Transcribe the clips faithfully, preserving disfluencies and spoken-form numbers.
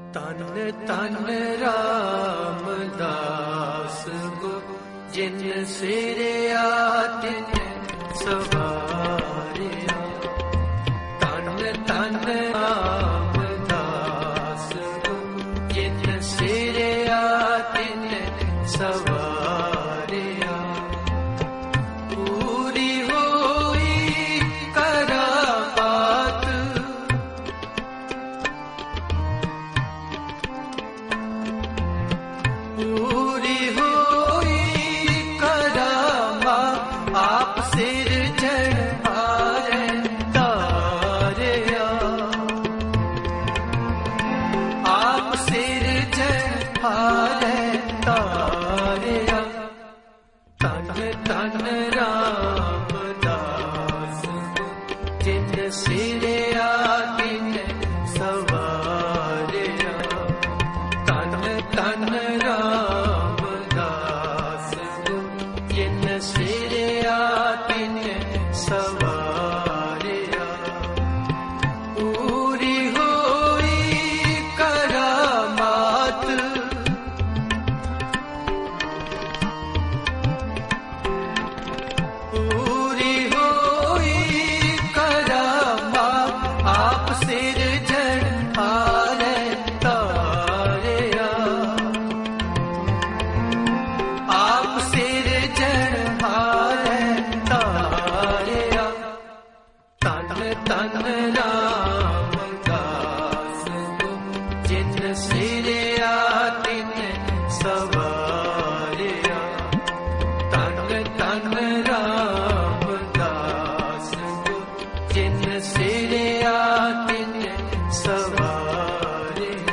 तन तन रामदास गो जिन सिरिया तिन सवारिया। तन तन रामदास गो जिन सिरिया तिन सवारिया। पूरी होई करामात पूरी होई करामा आप सिर चढ़ारे तारिया। आप सिर चढ़ारे तारिया। तन तन रामदास जिन सिरिया तिन सवारिया। तन तन रामदास जिन सिरिया तिन सवारिया। पूरी होई करामात पूरी होई करामा आप सिर चढ़ारे तारिया। आप सिर चढ़ारे तारिया। तन तन रामदास गो जिन सिरिया तिन सवारिया। तन तन रामदास गो जिन सिरिया तिन सवारिया।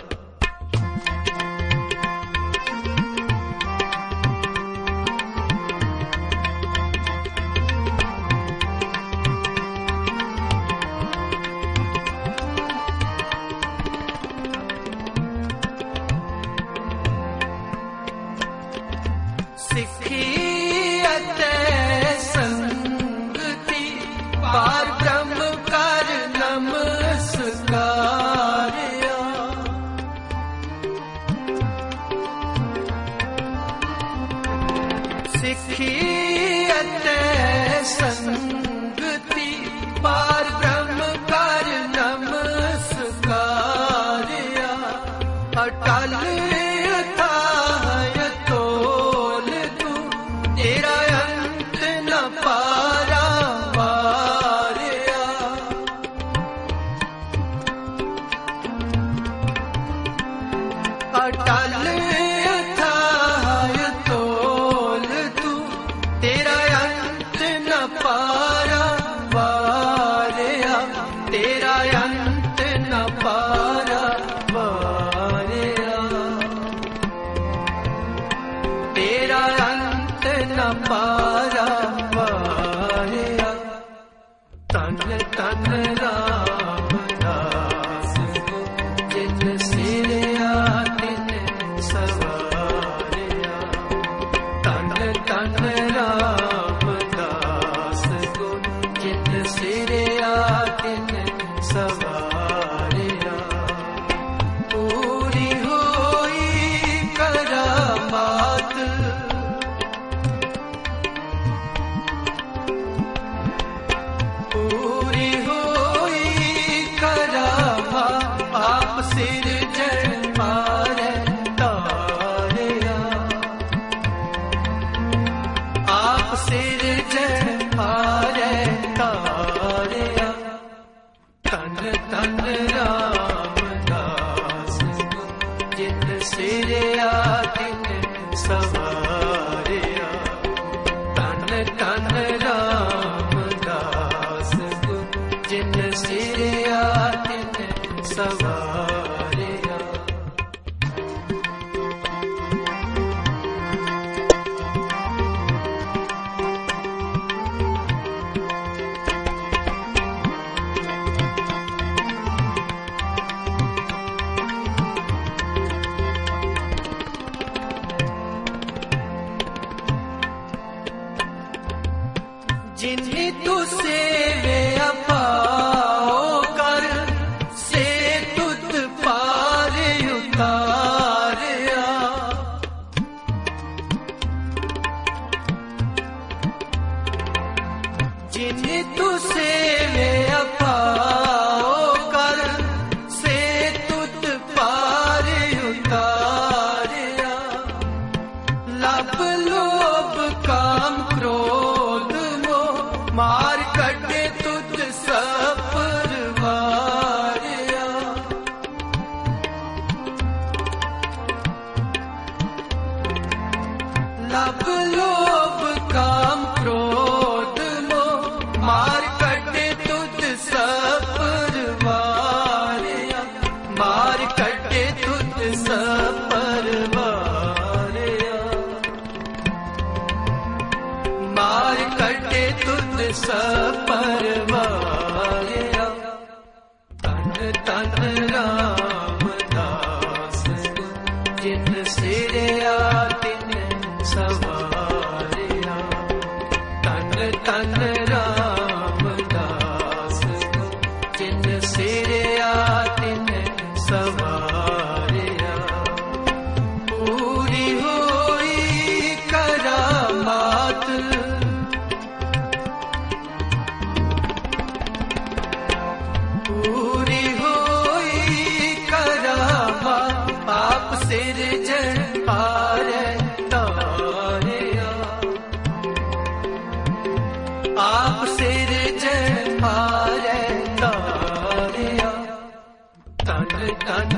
सिखी अते संगति पार ब्रह्म कर नमस्कारिया। सिखी अते संगति पार ब्रह्म कर नमस्कारिया। अटल अथाय तोल तू तेरा अंत न पारा मारिया। अटल अथाय तोल तू तेरा अंत न पारा मारिया। तेरा अंत न पारा मारिया। तेरा अंत न पारा मारिया। तन तन रामदास गो जिन सिरिया तिन सवारिया। तन तन रामदास गो जिन सिरिया तिन सवारिया। पूरी होई करामात पूरी होई करामा आप सिर चढ़ारे तारिया। आप सिर चढ़ारे तारिया। तन तन रामदास गो जिन सिरिया तिन सवारिया। तन तन रामदास गो जिन सिरिया तिन सवारिया। जिन्हें तू सेवे अपाओ कर से तुत सपरवाया। तन तन रामदास जिन सिरया तिन सवारिया। तन तन रामदास जिन सिरया तिन सवारिया। पूरी होई करामात पूरी होई करामात आप सिरजनहार तारिया। आप सिरजनहार तारिया। तन तन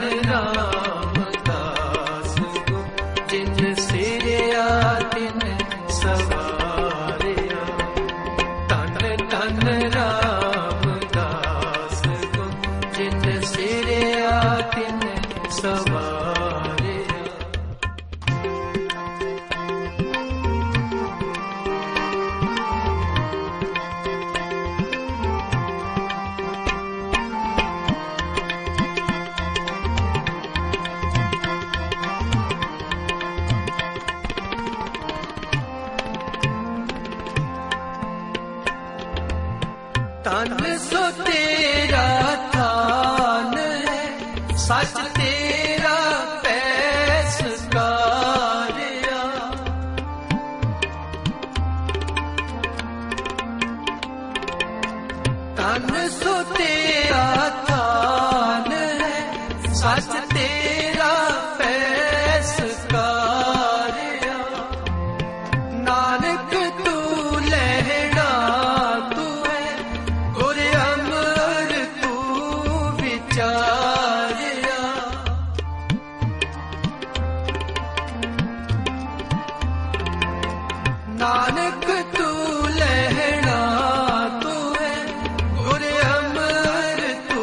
रामदास जिन सिरया तिन सवारिया। तन तन रामदास जिन सिरया तिन सवारिया। तन सो तेरा थान है, सच तेरा पैसकारिया। तन सो तेरा थान है, सच तेरा पैसकारिया। नानक तू लहड़ा तू है, गुर अमर तू विचारिया। नानक तू लहड़ा तू है, गुर अमर तू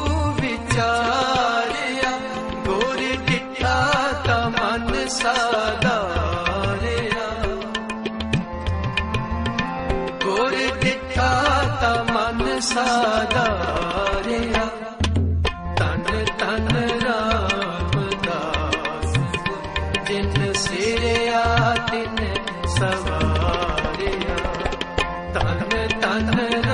विचारिया। गुर डिठा ता मन साधारिया। गुर डिठा ता मन साधारिया। तन तन रामदास जिन सिरया तिन सवारिया। तन तन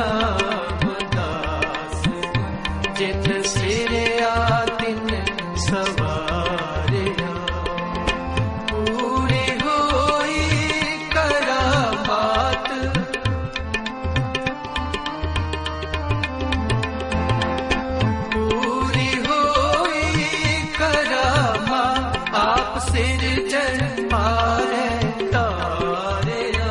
रामदास जिन सिरया तिन सवारिया। पूरी होई करामात पूरी होई करामात आप सिरजनहार तारिया।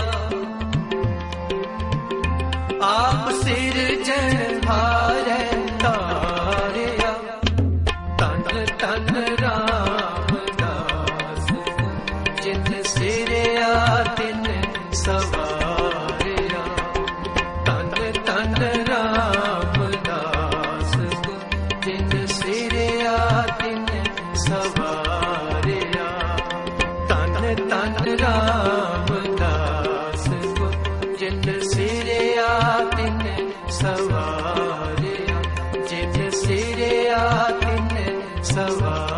आप सिरजनहार तारिया। तन तन रामदास जिन सिरया तिन सवारिया। तन तन रामदास जिन सिरया तिन सवारिया। तन तन रामदास जिन सिरया तिन सवारिया। जिन सिरया तिन सवारिया।